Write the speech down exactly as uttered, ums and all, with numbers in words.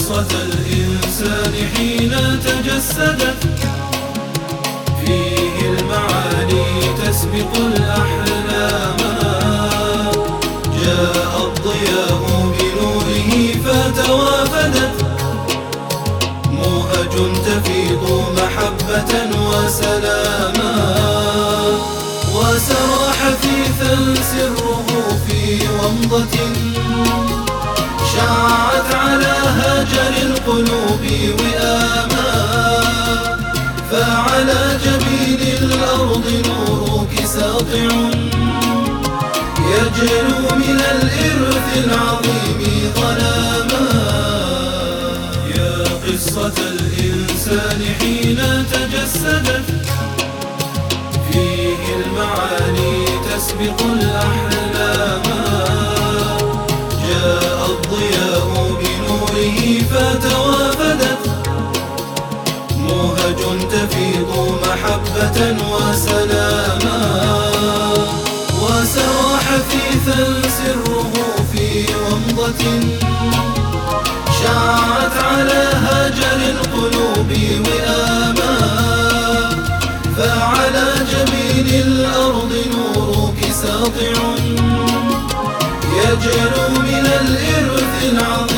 قصة الإنسان حين تجسدت، فيه المعاني تسبق الأحلام. جاء الضياء بنوره فتوافدت، موهج تفيض محبة وسلاما. وسرى حثيثا سره في ومضة، شاعت على هاجر القلوب وئاما. فعلى جبين الأرض نورك ساطع، يجلو من الإرث العظيم ظلاما. يا قصة الإنسان حين تجسدت، فيه المعاني تسبق الأحلام. جاء الضياء بنوره فتوافدت، موهج تفيض محبة وسلاما. وسرى حثيثا سره في ومضة، شاعت على هاجر القلوب وئاما. فعلى جبين الأرض نورك ساطع، يجلو من الإرث العظيم